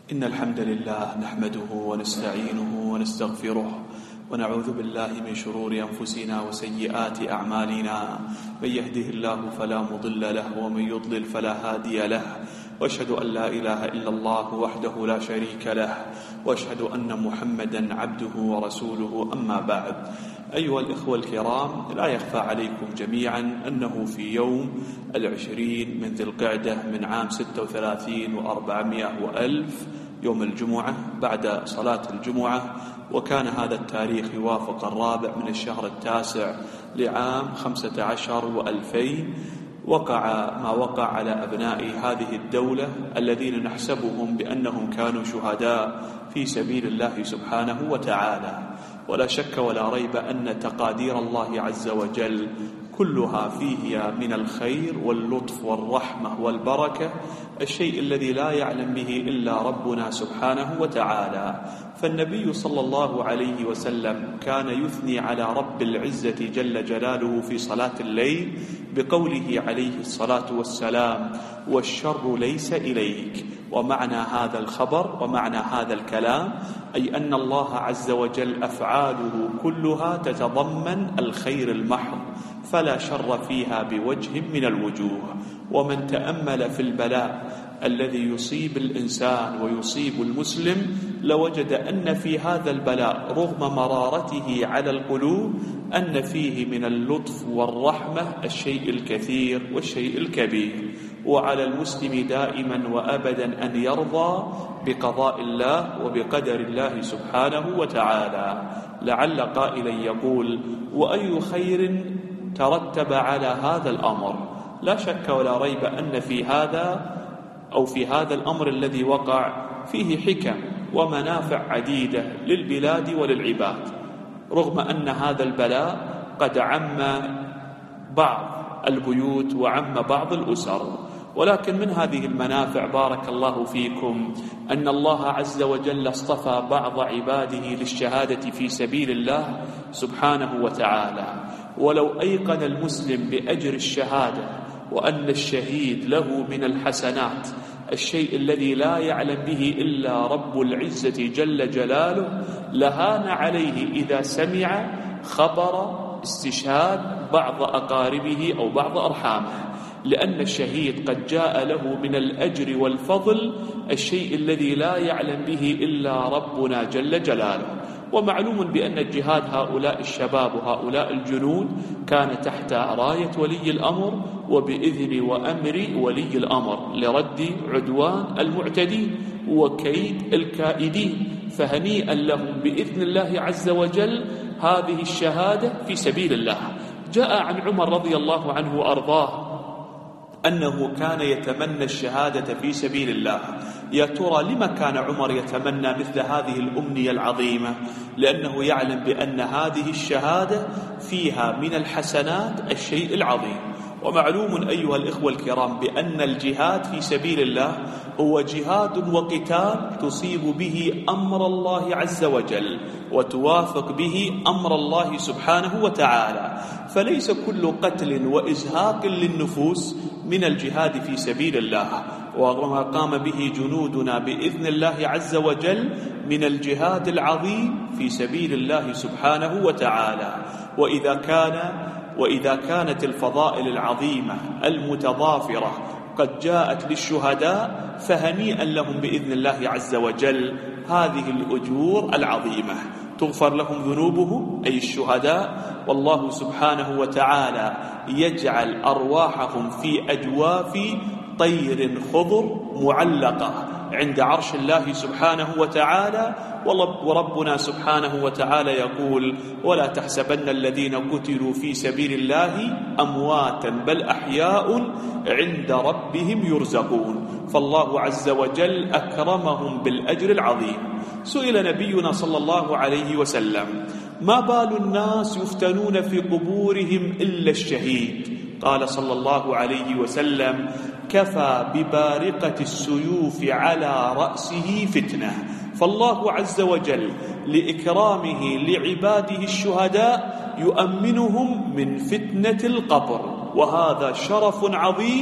إن الحمد لله نحمده ونستعينه ونستغفره ونعوذ بالله من شرور أنفسنا وسيئات أعمالنا. من يهده الله فلا مضل له ومن يضلل فلا هادي له، وأشهد أن لا إله إلا الله وحده لا شريك له، وأشهد أن محمدا عبده ورسوله. أما بعد، أيها الإخوة الكرام، لا يخفى عليكم جميعا أنه في يوم 20 من ذي القعدة من عام 36 و400 وألف، يوم الجمعة بعد صلاة الجمعة، وكان هذا التاريخ يوافق 4 من الشهر 9 لعام 15 و2000، وقع ما وقع على أبناء هذه الدولة الذين نحسبهم بأنهم كانوا شهداء في سبيل الله سبحانه وتعالى. ولا شك ولا ريب أن تقادير الله عز وجل كلها فيه من الخير واللطف والرحمة والبركة، الشيء الذي لا يعلم به إلا ربنا سبحانه وتعالى. فالنبي صلى الله عليه وسلم كان يثني على رب العزة جل جلاله في صلاة الليل بقوله عليه الصلاة والسلام: والشر ليس إليك. ومعنى هذا الخبر ومعنى هذا الكلام أي أن الله عز وجل أفعاله كلها تتضمن الخير المحض، فلا شر فيها بوجه من الوجوه. ومن تأمل في البلاء الذي يصيب الإنسان ويصيب المسلم لوجد أن في هذا البلاء رغم مرارته على القلوب أن فيه من اللطف والرحمة الشيء الكثير والشيء الكبير. وعلى المسلم دائما وأبدا أن يرضى بقضاء الله وبقدر الله سبحانه وتعالى. لعل قائلا يقول: وأي خير ترتب على هذا الأمر؟ لا شك ولا ريب أن في هذا الأمر الذي وقع فيه حكم ومنافع عديدة للبلاد وللعباد، رغم أن هذا البلاء قد عم بعض البيوت وعم بعض الأسر. ولكن من هذه المنافع بارك الله فيكم أن الله عز وجل اصطفى بعض عباده للشهادة في سبيل الله سبحانه وتعالى. ولو أيقن المسلم بأجر الشهادة وأن الشهيد له من الحسنات الشيء الذي لا يعلم به إلا رب العزة جل جلاله، لهان عليه إذا سمع خبر استشهاد بعض أقاربه أو بعض أرحامه، لأن الشهيد قد جاء له من الأجر والفضل الشيء الذي لا يعلم به إلا ربنا جل جلاله. ومعلوم بأن الجهاد هؤلاء الشباب وهؤلاء الجنود كان تحت راية ولي الأمر وبإذن وأمر ولي الأمر لرد عدوان المعتدين وكيد الكائدين، فهنيئا لهم بإذن الله عز وجل هذه الشهادة في سبيل الله. جاء عن عمر رضي الله عنه وأرضاه أنه كان يتمنى الشهادة في سبيل الله. يا ترى لما كان عمر يتمنى مثل هذه الأمنية العظيمة؟ لأنه يعلم بأن هذه الشهادة فيها من الحسنات الشيء العظيم. ومعلوم أيها الإخوة الكرام بأن الجهاد في سبيل الله هو جهاد وقتال تصيب به أمر الله عز وجل وتوافق به أمر الله سبحانه وتعالى، فليس كل قتل وإزهاق للنفوس من الجهاد في سبيل الله، وما قام به جنودنا بإذن الله عز وجل من الجهاد العظيم في سبيل الله سبحانه وتعالى. وإذا كانت الفضائل العظيمة المتضافرة قد جاءت للشهداء فهنيئا لهم بإذن الله عز وجل هذه الأجور العظيمة، تغفر لهم ذنوبهم أي الشهداء، والله سبحانه وتعالى يجعل أرواحهم في أجواف طير خضر معلقة عند عرش الله سبحانه وتعالى. وربنا سبحانه وتعالى يقول: ولا تحسبن الذين قتلوا في سبيل الله أمواتا بل أحياء عند ربهم يرزقون. فالله عز وجل أكرمهم بالأجر العظيم. سئل نبينا صلى الله عليه وسلم: ما بال الناس يفتنون في قبورهم إلا الشهيد؟ قال صلى الله عليه وسلم: كفى ببارقة السيوف على رأسه فتنة. فالله عز وجل لإكرامه لعباده الشهداء يؤمنهم من فتنة القبر، وهذا شرف عظيم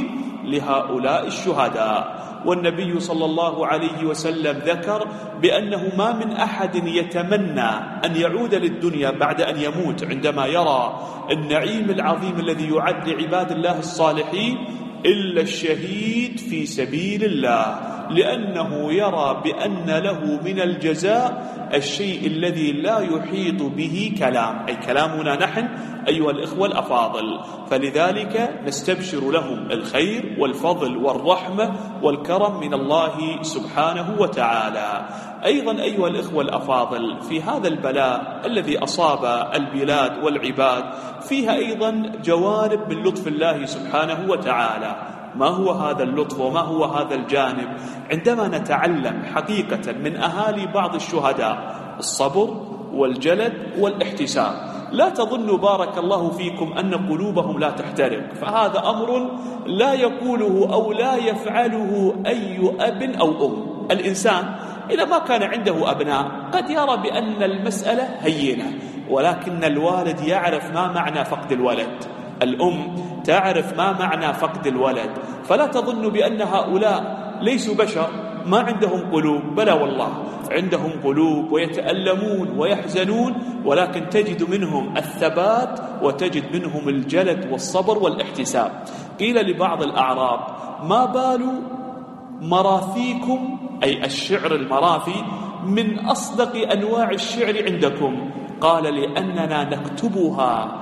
لهؤلاء الشهداء. والنبي صلى الله عليه وسلم ذكر بأنه ما من أحد يتمنى أن يعود للدنيا بعد أن يموت عندما يرى النعيم العظيم الذي يعد لعباد الله الصالحين إلا الشهيد في سبيل الله، لأنه يرى بأن له من الجزاء الشيء الذي لا يحيط به كلام، أي كلامنا نحن أيها الإخوة الأفاضل. فلذلك نستبشر لهم الخير والفضل والرحمة والكرم من الله سبحانه وتعالى. أيضا أيها الإخوة الأفاضل، في هذا البلاء الذي أصاب البلاد والعباد فيها أيضا جوانب من لطف الله سبحانه وتعالى. ما هو هذا اللطف وما هو هذا الجانب؟ عندما نتعلم حقيقة من أهالي بعض الشهداء الصبر والجلد والاحتساب، لا تظنوا بارك الله فيكم أن قلوبهم لا تحترق، فهذا أمر لا يقوله أو لا يفعله أي أب أو أم. الإنسان إذا ما كان عنده أبناء قد يرى بأن المسألة هينة، ولكن الوالد يعرف ما معنى فقد الولد، الأم تعرف ما معنى فقد الولد. فلا تظن بأن هؤلاء ليسوا بشر ما عندهم قلوب، بلى والله عندهم قلوب ويتألمون ويحزنون، ولكن تجد منهم الثبات وتجد منهم الجلد والصبر والاحتساب. قيل لبعض الأعراب: ما بال مراثيكم، أي الشعر المراثي، من أصدق أنواع الشعر عندكم؟ قال: لأننا نكتبها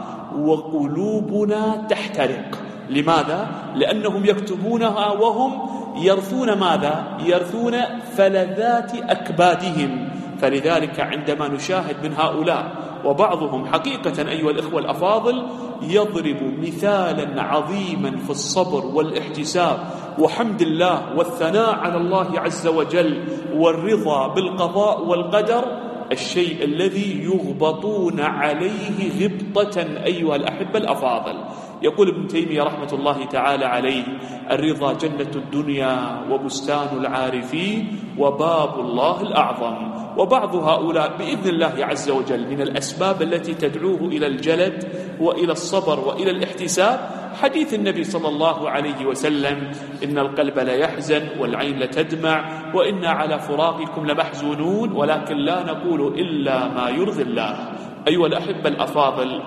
وقلوبنا تحترق. لماذا؟ لأنهم يكتبونها وهم يرثون ماذا؟ يرثون فلذات أكبادهم. فلذلك عندما نشاهد من هؤلاء وبعضهم حقيقة أيها الإخوة الأفاضل يضرب مثالا عظيما في الصبر والاحتساب وحمد الله والثناء على الله عز وجل والرضا بالقضاء والقدر، الشيء الذي يغبطون عليه غبطة أيها الأحبة الأفاضل. يقول ابن تيمية رحمة الله تعالى عليه: الرضا جنة الدنيا وبستان العارفين وباب الله الأعظم. وبعض هؤلاء بإذن الله عز وجل من الأسباب التي تدعوه إلى الجلد وإلى الصبر وإلى الاحتساب حديث النبي صلى الله عليه وسلم: إن القلب لا يحزن والعين لتدمع وإنا على فراقكم لمحزونون ولكن لا نقول إلا ما يرضي الله. أيها الأحبة الأفاضل،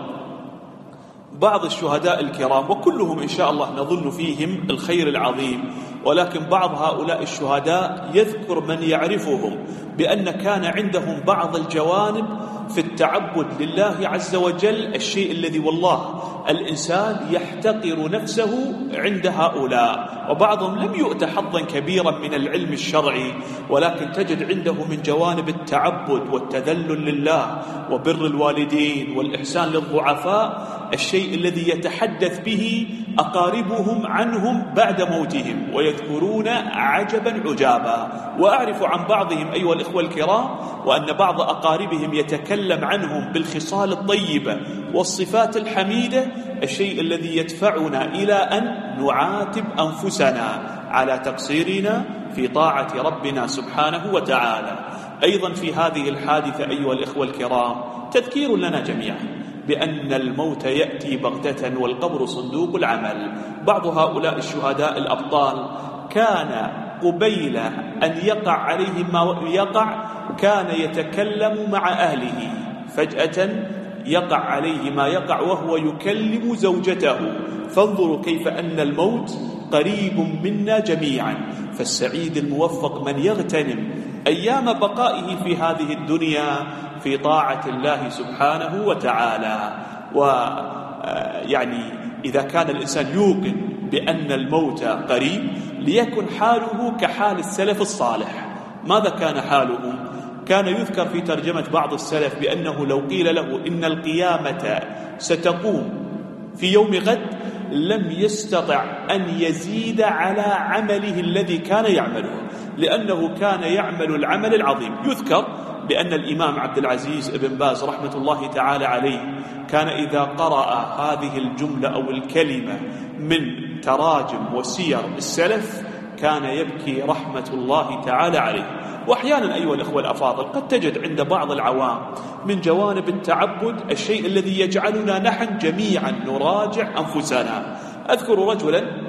بعض الشهداء الكرام وكلهم إن شاء الله نظن فيهم الخير العظيم، ولكن بعض هؤلاء الشهداء يذكر من يعرفهم بأن كان عندهم بعض الجوانب في التعبد لله عز وجل، الشيء الذي والله الإنسان يحتقر نفسه عند هؤلاء. وبعضهم لم يؤت حظا كبيرا من العلم الشرعي، ولكن تجد عنده من جوانب التعبد والتذلل لله وبر الوالدين والإحسان للضعفاء الشيء الذي يتحدث به أقاربهم عنهم بعد موتهم ويذكرون عجبا عجابا. وأعرف عن بعضهم أيها الإخوة الكرام وأن بعض أقاربهم يتكلم عنهم بالخصال الطيبة والصفات الحميدة، الشيء الذي يدفعنا إلى أن نعاتب أنفسنا على تقصيرنا في طاعة ربنا سبحانه وتعالى. أيضا في هذه الحادثة أيها الإخوة الكرام تذكير لنا جميعا بأن الموت يأتي بغتة والقبر صندوق العمل. بعض هؤلاء الشهداء الأبطال كان قبيل أن يقع عليه ما يقع كان يتكلم مع أهله، فجأة يقع عليه ما يقع وهو يكلم زوجته. فانظروا كيف أن الموت قريب منا جميعا. فالسعيد الموفق من يغتنم أيام بقائه في هذه الدنيا في طاعة الله سبحانه وتعالى. ويعني إذا كان الإنسان يوقن بأن الموت قريب ليكن حاله كحال السلف الصالح. ماذا كان حالهم؟ كان يذكر في ترجمة بعض السلف بأنه لو قيل له إن القيامة ستقوم في يوم غد لم يستطع أن يزيد على عمله الذي كان يعمله، لأنه كان يعمل العمل العظيم. يذكر بأن الإمام عبد العزيز بن باز رحمة الله تعالى عليه كان إذا قرأ هذه الجملة أو الكلمة من تراجم وسير السلف كان يبكي رحمة الله تعالى عليه. وأحيانا أيها الأخوة الأفاضل قد تجد عند بعض العوام من جوانب التعبد الشيء الذي يجعلنا نحن جميعا نراجع أنفسنا. أذكر رجلا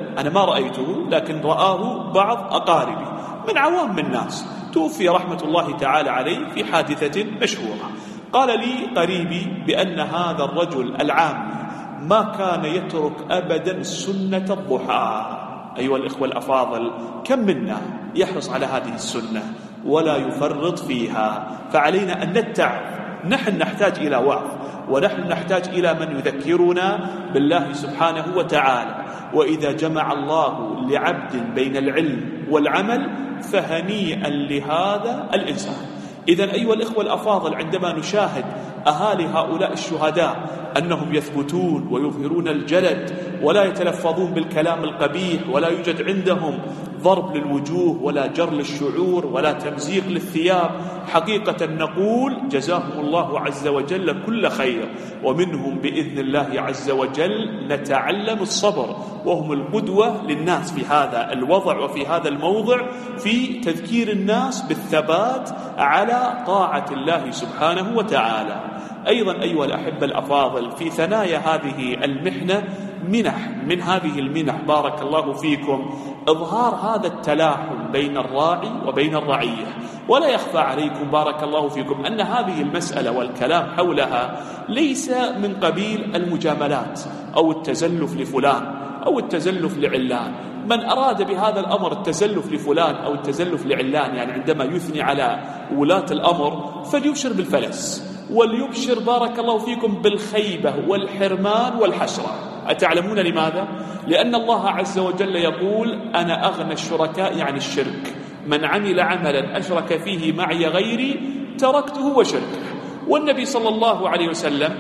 أنا ما رأيته لكن رآه بعض أقاربي من عوام الناس، توفي رحمة الله تعالى عليه في حادثة مشهورة. قال لي قريبي بأن هذا الرجل العام ما كان يترك أبدا سنة الضحى. أيها الإخوة الأفاضل، كم منا يحرص على هذه السنة ولا يفرط فيها؟ فعلينا أن نتعظ، نحن نحتاج إلى وعظ، ونحن نحتاج إلى من يذكرنا بالله سبحانه وتعالى. وإذا جمع الله لعبد بين العلم والعمل فهنيئا لهذا الإنسان. إذن أيها الإخوة الأفاضل، عندما نشاهد أهالي هؤلاء الشهداء أنهم يثبتون ويظهرون الجلد ولا يتلفظون بالكلام القبيح، ولا يوجد عندهم ضرب للوجوه ولا جر للشعور ولا تمزيق للثياب، حقيقة نقول جزاهم الله عز وجل كل خير. ومنهم بإذن الله عز وجل نتعلم الصبر، وهم القدوة للناس في هذا الوضع وفي هذا الموضع، في تذكير الناس بالثبات على طاعة الله سبحانه وتعالى. أيضا أيها الأحبة الأفاضل، في ثنايا هذه المحنة منح من هذه المنح بارك الله فيكم إظهار هذا التلاحم بين الراعي وبين الرعية. ولا يخفى عليكم بارك الله فيكم أن هذه المسألة والكلام حولها ليس من قبيل المجاملات أو التزلف لفلان أو التزلف لعلان. من أراد بهذا الأمر التزلف لفلان أو التزلف لعلان، يعني عندما يثني على ولاة الأمر، فليبشر بالفلس وليبشر بارك الله فيكم بالخيبة والحرمان والحسرة. أتعلمون لماذا؟ لأن الله عز وجل يقول أنا أغنى الشركاء عن الشرك، من عمل عملا أشرك فيه معي غيري تركته وشركه. والنبي صلى الله عليه وسلم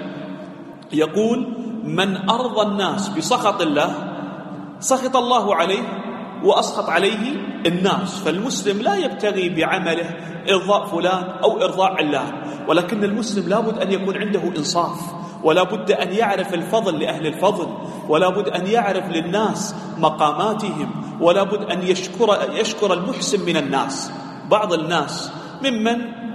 يقول من أرضى الناس بسخط الله سخط الله عليه وأسخط عليه الناس. فالمسلم لا يبتغي بعمله إرضاء فلان أو إرضاء علان، ولكن المسلم لابد أن يكون عنده إنصاف، ولا بد أن يعرف الفضل لأهل الفضل، ولا بد أن يعرف للناس مقاماتهم، ولا بد أن يشكر المحسن من الناس. بعض الناس ممن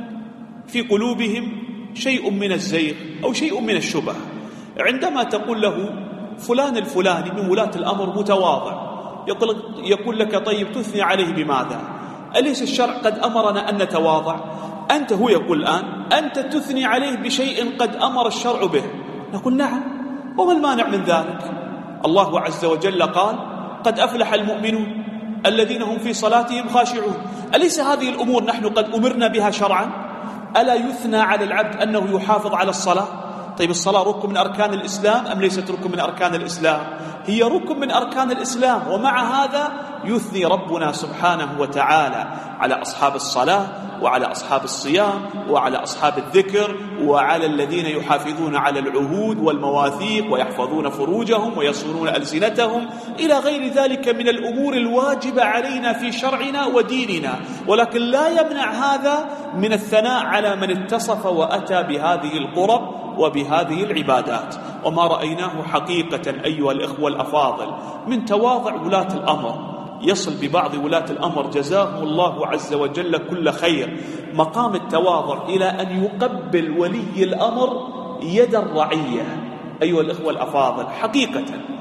في قلوبهم شيء من الزيغ أو شيء من الشبه، عندما تقول له فلان الفلاني من ولاة الأمر متواضع، يقول لك طيب تثني عليه بماذا؟ أليس الشرع قد أمرنا أن نتواضع؟ أنت هو يقول الآن أنت تثني عليه بشيء قد أمر الشرع به. نقول نعم، وما المانع من ذلك؟ الله عز وجل قال قد أفلح المؤمنون الذين هم في صلاتهم خاشعون. أليس هذه الأمور نحن قد أمرنا بها شرعا؟ ألا يثنى على العبد أنه يحافظ على الصلاة؟ طيب الصلاة ركن من أركان الإسلام أم ليست ركن من أركان الإسلام؟ هي ركن من أركان الإسلام. ومع هذا يثني ربنا سبحانه وتعالى على أصحاب الصلاة وعلى أصحاب الصيام وعلى أصحاب الذكر وعلى الذين يحافظون على العهود والمواثيق ويحفظون فروجهم ويصونون ألسنتهم إلى غير ذلك من الأمور الواجبة علينا في شرعنا وديننا. ولكن لا يمنع هذا من الثناء على من اتصف وأتى بهذه القرب وبهذه العبادات. وما رأيناه حقيقة أيها الإخوة الأفاضل من تواضع ولاة الأمر، يصل ببعض ولاة الأمر جزاهم الله عز وجل كل خير مقام التواضع إلى أن يقبل ولي الأمر يد الرعية. أيها الإخوة الأفاضل حقيقة،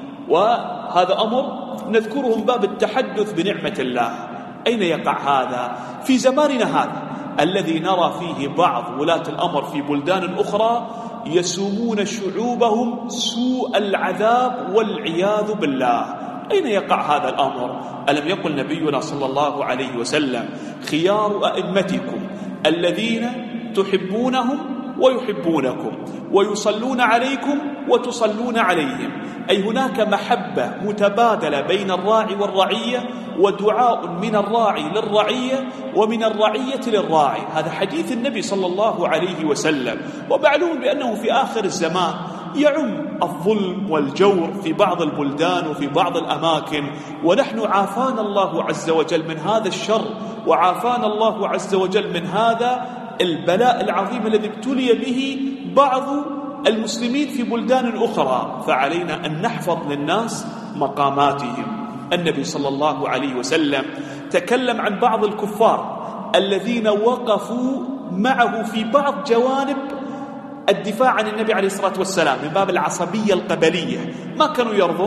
وهذا أمر نذكره من باب التحدث بنعمة الله. أين يقع هذا؟ في زماننا هذا الذي نرى فيه بعض ولاة الأمر في بلدان أخرى يسومون شعوبهم سوء العذاب والعياذ بالله. أين يقع هذا الأمر؟ ألم يقل نبينا صلى الله عليه وسلم خيار أئمتكم الذين تحبونهم ويحبونكم ويصلون عليكم وتصلون عليهم. أي هناك محبة متبادلة بين الراعي والرعية، ودعاء من الراعي للرعية ومن الرعية للراعي. هذا حديث النبي صلى الله عليه وسلم. ومعلوم بأنه في آخر الزمان يعم الظلم والجور في بعض البلدان وفي بعض الأماكن، ونحن عافانا الله عز وجل من هذا الشر، وعافانا الله عز وجل من هذا البلاء العظيم الذي ابتلي به بعض المسلمين في بلدان أخرى. فعلينا أن نحفظ للناس مقاماتهم. النبي صلى الله عليه وسلم تكلم عن بعض الكفار الذين وقفوا معه في بعض جوانب الدفاع عن النبي عليه الصلاة والسلام من باب العصبية القبلية. ما كانوا يرضون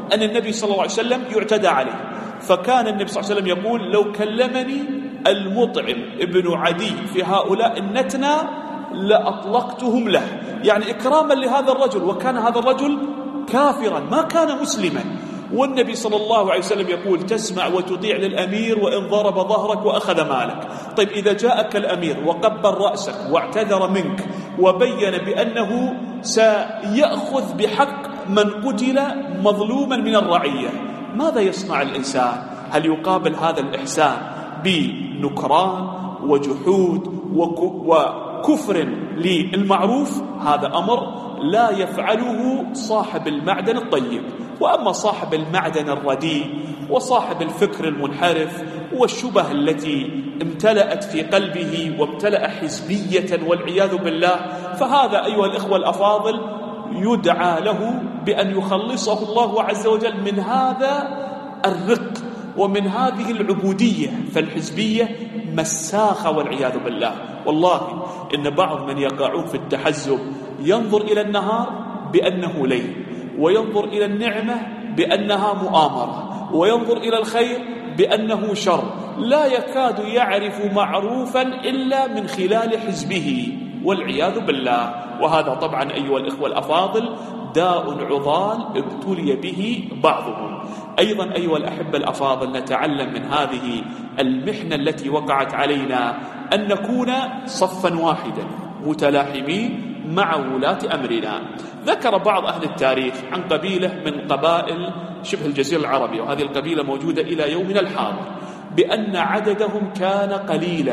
أن النبي صلى الله عليه وسلم يعتدى عليه، فكان النبي صلى الله عليه وسلم يقول: لو كلمني المطعم ابن عدي في هؤلاء النتنى لأطلقتهم له، يعني إكراما لهذا الرجل، وكان هذا الرجل كافرا ما كان مسلما. والنبي صلى الله عليه وسلم يقول: تسمع وتطيع للأمير وإن ضرب ظهرك وأخذ مالك. طيب إذا جاءك الأمير وقبل رأسك واعتذر منك وبين بأنه سيأخذ بحق من قتل مظلوما من الرعية، ماذا يصنع الإنسان؟ هل يقابل هذا الإحسان بنكران وجحود وكفر للمعروف؟ هذا أمر لا يفعله صاحب المعدن الطيب. وأما صاحب المعدن الرديء وصاحب الفكر المنحرف والشبه التي امتلأت في قلبه وامتلأ حزبية والعياذ بالله، فهذا أيها الإخوة الأفاضل يدعى له بأن يخلصه الله عز وجل من هذا الرق ومن هذه العبودية. فالحزبية مساخة والعياذ بالله. والله إن بعض من يقعون في التحزب ينظر إلى النهار بأنه ليل، وينظر إلى النعمة بأنها مؤامرة، وينظر إلى الخير بأنه شر، لا يكاد يعرف معروفا إلا من خلال حزبه والعياذ بالله. وهذا طبعا أيها الإخوة الأفاضل داء عضال ابتلي به بعضهم. أيضا أيها الأحبة الأفاضل نتعلم من هذه المحنة التي وقعت علينا أن نكون صفا واحدا متلاحمين مع ولاة أمرنا. ذكر بعض أهل التاريخ عن قبيلة من قبائل شبه الجزيرة العربية، وهذه القبيلة موجودة إلى يومنا الحاضر، بأن عددهم كان قليلا،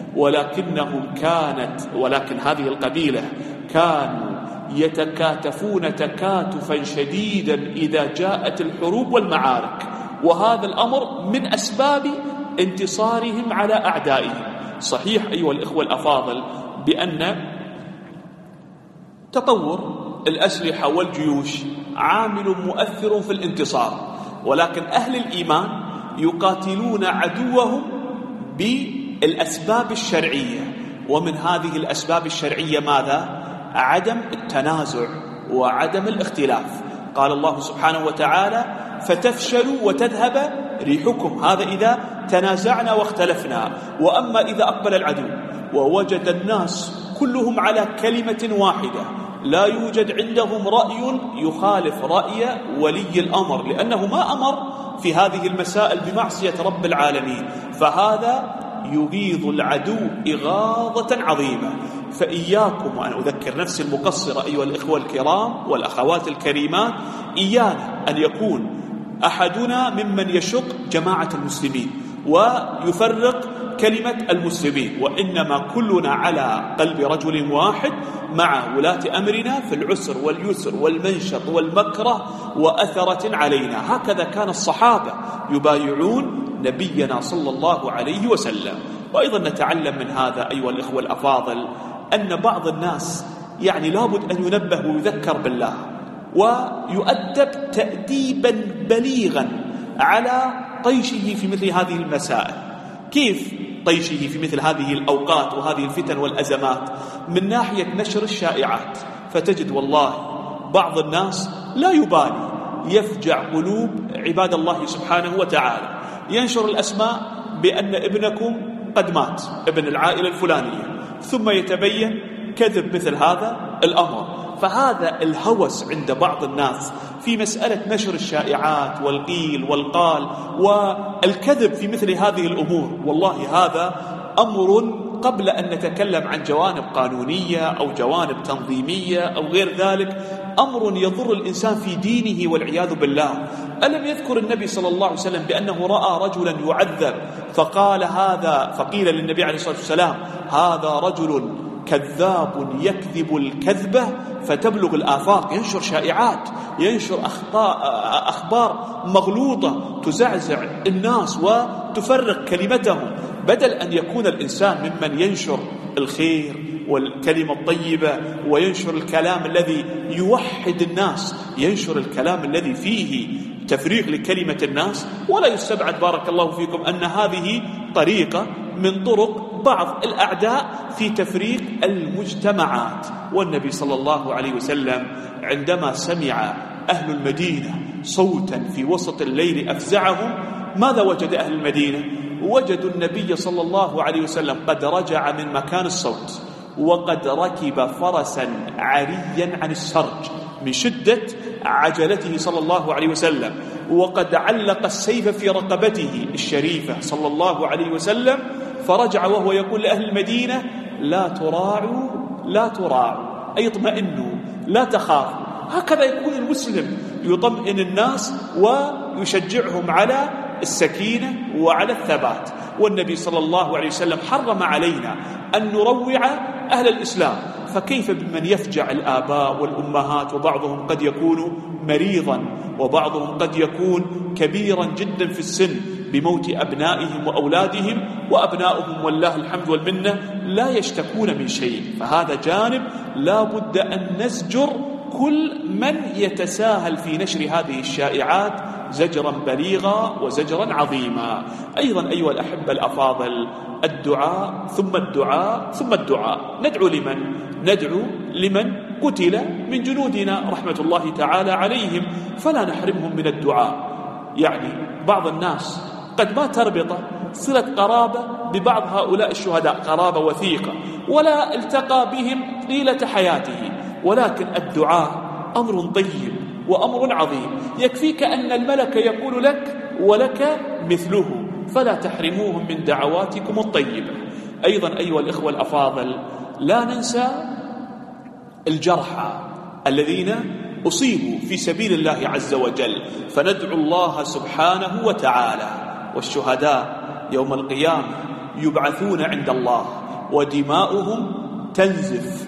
ولكن هذه القبيلة كانوا يتكاتفون تكاتفا شديدا إذا جاءت الحروب والمعارك، وهذا الأمر من أسباب انتصارهم على أعدائهم. صحيح أيها الإخوة الأفاضل بأن تطور الأسلحة والجيوش عامل مؤثر في الانتصار، ولكن أهل الإيمان يقاتلون عدوهم بالأسباب الشرعية، ومن هذه الأسباب الشرعية ماذا؟ عدم التنازع وعدم الاختلاف. قال الله سبحانه وتعالى: فتفشلوا وتذهب ريحكم، هذا إذا تنازعنا واختلفنا. وأما إذا أقبل العدو ووجد الناس كلهم على كلمة واحدة، لا يوجد عندهم رأي يخالف رأي ولي الأمر، لأنه ما أمر في هذه المسائل بمعصية رب العالمين، فهذا يغيظ العدو إغاظة عظيمة. فإياكم، وأنا أذكر نفسي المقصرة أيها الإخوة الكرام والأخوات الكريمات، إيانا أن يكون أحدنا ممن يشق جماعة المسلمين ويفرق كلمة المسلمين، وإنما كلنا على قلب رجل واحد مع ولاة أمرنا في العسر واليسر والمنشط والمكره وأثرة علينا. هكذا كان الصحابة يبايعون نبينا صلى الله عليه وسلم. وأيضا نتعلم من هذا أيها الإخوة الأفاضل أن بعض الناس يعني لابد أن ينبه ويذكر بالله ويؤدب تأديبا بليغا على طيشه في مثل هذه المسائل. كيف طيشه في مثل هذه الأوقات وهذه الفتن والأزمات؟ من ناحية نشر الشائعات، فتجد والله بعض الناس لا يبالي، يفجع قلوب عباد الله سبحانه وتعالى، ينشر الأسماء بأن ابنكم قد مات، ابن العائلة الفلانية، ثم يتبين كذب مثل هذا الأمر. فهذا الهوس عند بعض الناس في مسألة نشر الشائعات والقيل والقال والكذب في مثل هذه الأمور، والله هذا أمر قبل أن نتكلم عن جوانب قانونية أو جوانب تنظيمية أو غير ذلك، أمر يضر الإنسان في دينه والعياذ بالله. ألم يذكر النبي صلى الله عليه وسلم بأنه رأى رجلا يعذب فقيل للنبي عليه الصلاة والسلام: هذا رجل كذاب يكذب الكذبة فتبلغ الآفاق، ينشر شائعات، ينشر أخبار مغلوطة تزعزع الناس وتفرق كلمتهم، بدل أن يكون الإنسان ممن ينشر الخير والكلمة الطيبة وينشر الكلام الذي يوحد الناس، ينشر الكلام الذي فيه تفريق لكلمة الناس. ولا يستبعد بارك الله فيكم أن هذه طريقة من طرق بعض الأعداء في تفريق المجتمعات. والنبي صلى الله عليه وسلم عندما سمع أهل المدينة صوتا في وسط الليل أفزعهم، ماذا وجد أهل المدينة؟ وجدوا النبي صلى الله عليه وسلم قد رجع من مكان الصوت، وقد ركب فرسا عريا عن السرج من شدة عجلته صلى الله عليه وسلم، وقد علق السيف في رقبته الشريفة صلى الله عليه وسلم، فرجع وهو يقول لأهل المدينة: لا تراعوا لا تراعوا، أي اطمئنوا لا تخافوا. هكذا يكون المسلم، يطمئن الناس ويشجعهم على السكينة وعلى الثبات. والنبي صلى الله عليه وسلم حرم علينا أن نروع أهل الإسلام، فكيف بمن يفجع الآباء والأمهات، وبعضهم قد يكون مريضا، وبعضهم قد يكون كبيرا جدا في السن بموت أبنائهم وأولادهم، وأبنائهم والله الحمد والمنة لا يشتكون من شيء. فهذا جانب لا بد أن نزجر كل من يتساهل في نشر هذه الشائعات زجرا بليغا وزجرا عظيما. أيضا أيها الأحبة الأفاضل، الدعاء ثم الدعاء ثم الدعاء. ندعو لمن؟ ندعو لمن قتل من جنودنا رحمة الله تعالى عليهم، فلا نحرمهم من الدعاء. يعني بعض الناس قد ما تربط صلة قرابة ببعض هؤلاء الشهداء قرابة وثيقة، ولا التقى بهم طيلة حياته، ولكن الدعاء أمر طيب وأمر عظيم. يكفيك أن الملك يقول لك ولك مثله، فلا تحرموهم من دعواتكم الطيبة. أيضا أيها الإخوة الأفاضل، لا ننسى الجرحى الذين أصيبوا في سبيل الله عز وجل، فندعو الله سبحانه وتعالى. والشهداء يوم القيامة يبعثون عند الله ودماؤهم تنزف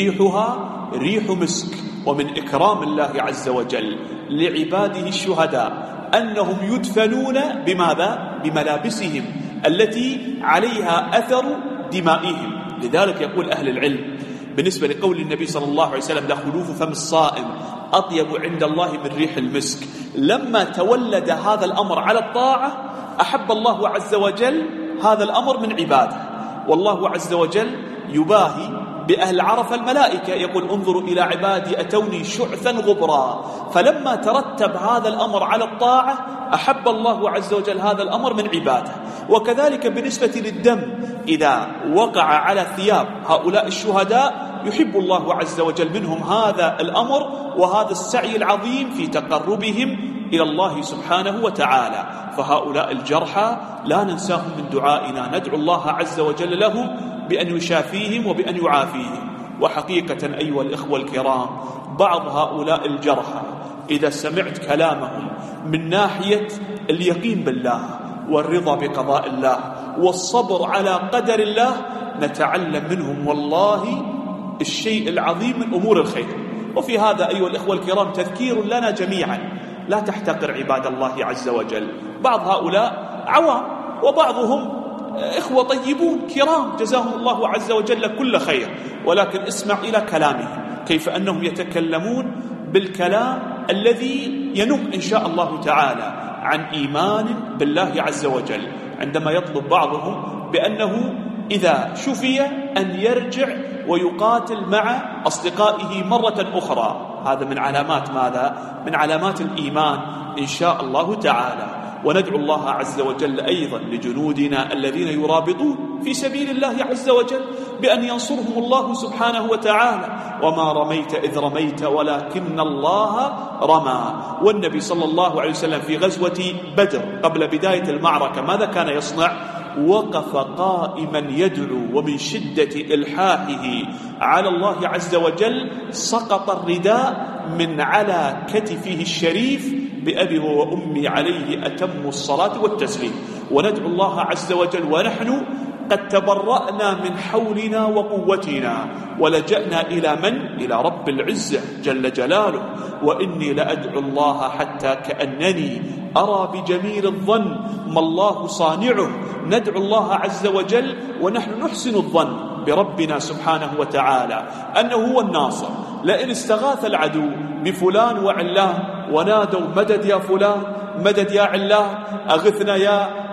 ريحها ريح مسك. ومن إكرام الله عز وجل لعباده الشهداء أنهم يدفنون بماذا؟ بملابسهم التي عليها أثر دمائهم. لذلك يقول أهل العلم بالنسبة لقول النبي صلى الله عليه وسلم: لخلوف فم الصائم أطيب عند الله من ريح المسك. لما تولد هذا الأمر على الطاعة أحب الله عز وجل هذا الأمر من عباده. والله عز وجل يباهي بأهل عرف الملائكة، يقول: انظروا إلى عبادي أتوني شعثا غبرا. فلما ترتب هذا الأمر على الطاعة أحب الله عز وجل هذا الأمر من عباده. وكذلك بالنسبة للدم، إذا وقع على ثياب هؤلاء الشهداء يحب الله عز وجل منهم هذا الأمر وهذا السعي العظيم في تقربهم إلى الله سبحانه وتعالى. فهؤلاء الجرحى لا ننساهم من دعائنا، ندعو الله عز وجل لهم بأن يشافيهم وبأن يعافيهم. وحقيقة أيها الإخوة الكرام، بعض هؤلاء الجرحى إذا سمعت كلامهم من ناحية اليقين بالله والرضا بقضاء الله والصبر على قدر الله، نتعلم منهم والله الشيء العظيم من أمور الخير. وفي هذا أيها الإخوة الكرام تذكير لنا جميعا: لا تحتقر عباد الله عز وجل. بعض هؤلاء عوام، وبعضهم إخوة طيبون كرام جزاهم الله عز وجل كل خير، ولكن اسمع إلى كلامهم، كيف أنهم يتكلمون بالكلام الذي ينم إن شاء الله تعالى عن إيمان بالله عز وجل. عندما يطلب بعضهم بأنه إذا شفي أن يرجع ويقاتل مع أصدقائه مرة أخرى، هذا من علامات ماذا؟ من علامات الإيمان إن شاء الله تعالى. وندعو الله عز وجل أيضا لجنودنا الذين يرابطون في سبيل الله عز وجل بأن ينصرهم الله سبحانه وتعالى. وما رميت إذ رميت ولكن الله رمى. والنبي صلى الله عليه وسلم في غزوة بدر قبل بداية المعركة ماذا كان يصنع؟ وقف قائما يدعو، ومن شدة إلحاحه على الله عز وجل سقط الرداء من على كتفه الشريف بأبي وأمي عليه أتم الصلاة والتسليم. وندعو الله عز وجل ونحن قد تبرأنا من حولنا وقوتنا ولجأنا إلى من؟ إلى رب العزة جل جلاله. وإني لأدعو الله حتى كأنني أرى بجميل الظن ما الله صانعه. ندعو الله عز وجل ونحن نحسن الظن بربنا سبحانه وتعالى أنه هو الناصر. لئن استغاث العدو بفلان وعلان ونادوا: مدد يا فلان، مدد يا علان، أغثنا يا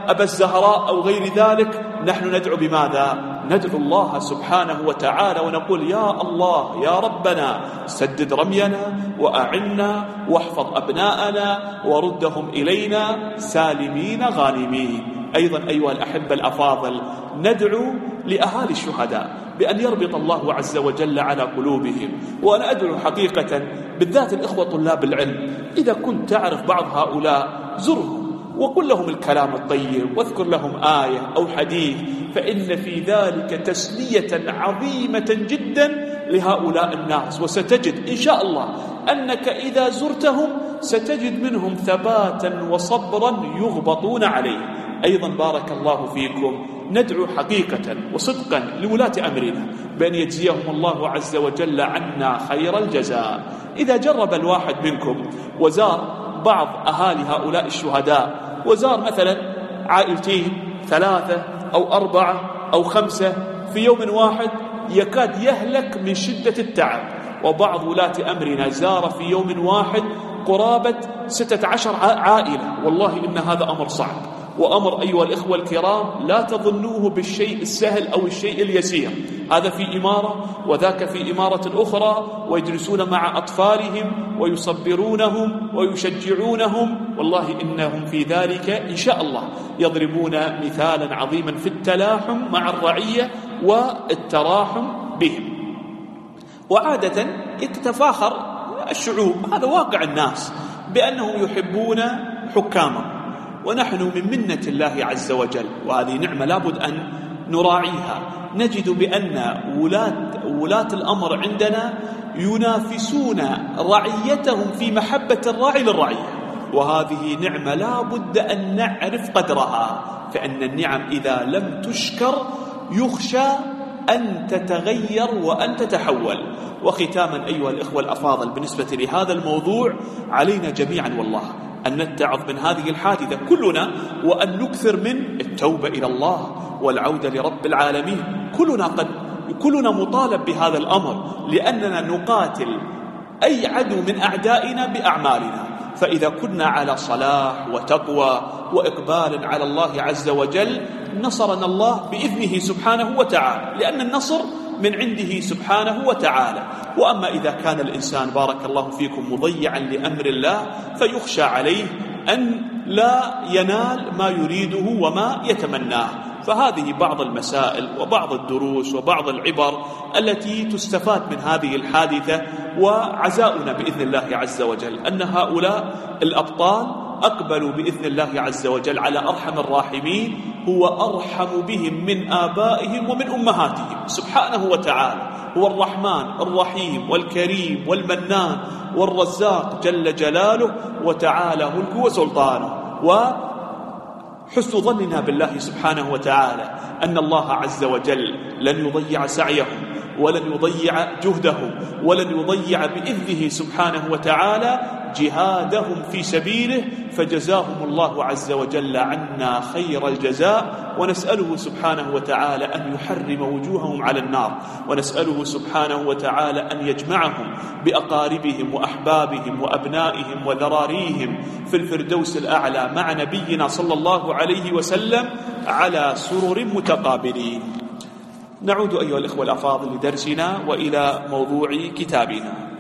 أبا الزهراء أو غير ذلك، نحن ندعو بماذا؟ ندعو الله سبحانه وتعالى ونقول يا الله يا ربنا سدد رمينا وأعنا واحفظ أبناءنا وردهم إلينا سالمين غانمين. أيضا أيها الأحبة الأفاضل، ندعو لأهالي الشهداء بأن يربط الله عز وجل على قلوبهم. وأنا أدعو حقيقة بالذات الإخوة طلاب العلم، إذا كنت تعرف بعض هؤلاء زرهم وقل لهم الكلام الطيب واذكر لهم آية أو حديث، فإن في ذلك تسلية عظيمة جدا لهؤلاء الناس. وستجد إن شاء الله أنك إذا زرتهم ستجد منهم ثباتا وصبرا يغبطون عليه. أيضا بارك الله فيكم، ندعو حقيقة وصدقا لولاة أمرنا بأن يجزيهم الله عز وجل عنا خير الجزاء. إذا جرب الواحد منكم وزار بعض أهالي هؤلاء الشهداء، وزار مثلا عائلتين 3 أو 4 أو 5 في يوم واحد، يكاد يهلك من شدة التعب. وبعض ولاة أمرنا زار في يوم واحد قرابة 16 عائلة. والله إن هذا أمر صعب، وأمر أيها الإخوة الكرام لا تظنوه بالشيء السهل أو الشيء اليسير. هذا في إمارة وذاك في إمارة أخرى، ويجلسون مع أطفالهم ويصبرونهم ويشجعونهم. والله إنهم في ذلك إن شاء الله يضربون مثالا عظيما في التلاحم مع الرعية والتراحم بهم. وعادة يتفاخر الشعوب، هذا واقع الناس، بأنهم يحبون حكامهم. ونحن من منة الله عز وجل، وهذه نعمة لابد أن نراعيها، نجد بأن ولاة الأمر عندنا ينافسون رعيتهم في محبة الراعي للرعية، وهذه نعمة لابد أن نعرف قدرها، فإن النعم إذا لم تشكر يخشى أن تتغير وأن تتحول. وختاما أيها الإخوة الأفاضل، بالنسبة لهذا الموضوع علينا جميعا والله أن نتعظ من هذه الحادثة كلنا، وأن نكثر من التوبة إلى الله والعودة لرب العالمين. كلنا مطالب بهذا الأمر، لأننا نقاتل أي عدو من أعدائنا بأعمالنا. فإذا كنا على صلاح وتقوى وإقبال على الله عز وجل نصرنا الله بإذنه سبحانه وتعالى، لأن النصر من عنده سبحانه وتعالى. وأما إذا كان الإنسان بارك الله فيكم مضيعا لأمر الله فيخشى عليه أن لا ينال ما يريده وما يتمناه. فهذه بعض المسائل وبعض الدروس وبعض العبر التي تستفاد من هذه الحادثة. وعزاؤنا بإذن الله عز وجل أن هؤلاء الأبطال أقبلوا بإذن الله عز وجل على أرحم الراحمين، هو أرحم بهم من آبائهم ومن أمهاتهم سبحانه وتعالى. هو الرحمن الرحيم والكريم والمنان والرزاق جل جلاله وتعالى ملكه وسلطانه. وحسن ظننا بالله سبحانه وتعالى أن الله عز وجل لن يضيع سعيهم ولن يضيع جهدهم ولن يضيع بإذنه سبحانه وتعالى جهادهم في سبيله، فجزاهم الله عز وجل عنا خير الجزاء. ونسأله سبحانه وتعالى أن يحرم وجوههم على النار، ونسأله سبحانه وتعالى أن يجمعهم بأقاربهم وأحبابهم وأبنائهم وذراريهم في الفردوس الأعلى مع نبينا صلى الله عليه وسلم على سرر متقابلين. نعود أيها الإخوة الأفاضل لدرسنا وإلى موضوع كتابنا.